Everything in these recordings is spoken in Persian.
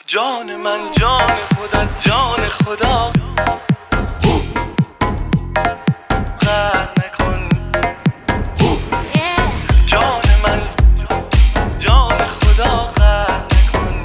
جان من جان خودت جان خدا غر نکن. جان من جان خدا غر نکن.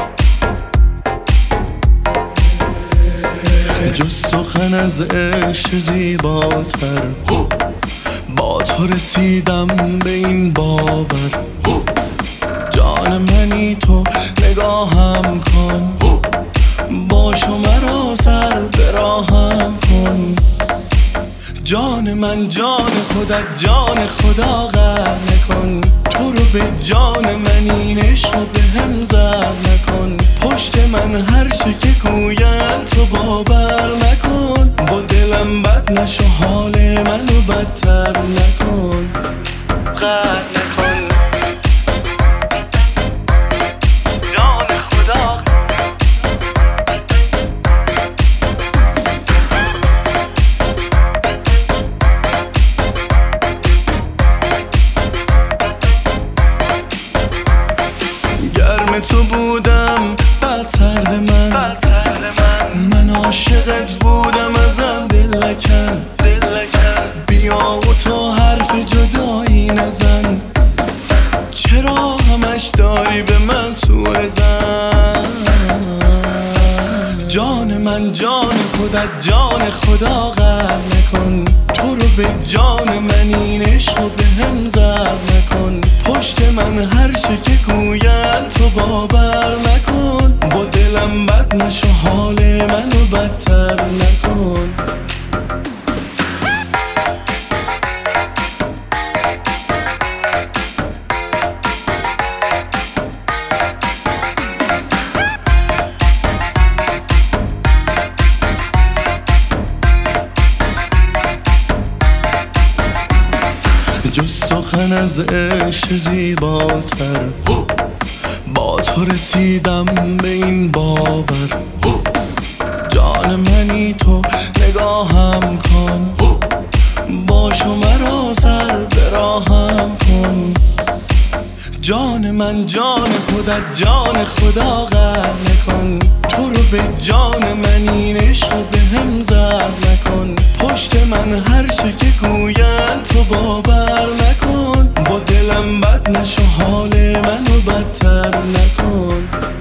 جز سخن از عشق زیباتر با تو رسیدم به این باور. جان منی تو نگاهم کن، باش و مرا سر به راهم کن. جان من جان خودت جان خدا غر نکن. تو رو به جان من این عشق و به هم زر نکن. پشت من هر چه که گوین تو باور نکن. با دلم بد نشو حال منو بدتر نکن. غر نکن. تو بودم بدتر من عاشقت بودم ازم دل نکن. بیا و تو حرف جدایی نزن. چرا همش داری به من سوء زن؟ جان من جان خودت جان خدا غر نکن. تو رو به جان من این عشق و به هم زر نکن. پشت من هر چه که گوین تو باور نکن. با دلم بد نشو حال منو بدتر نکن. جز سخن از عشق زیباتر با تو رسیدم به این باور. جان منی تو نگاهم کن، باش و مرا سر به راهم کن. جان من جان خودت جان خدا غر نکن. تو رو به جان من این عشق و به هم زر نکن. پشت من هر چه که گوین تو باور نکن. با دلم بد نشو حال منو بدتر نکن.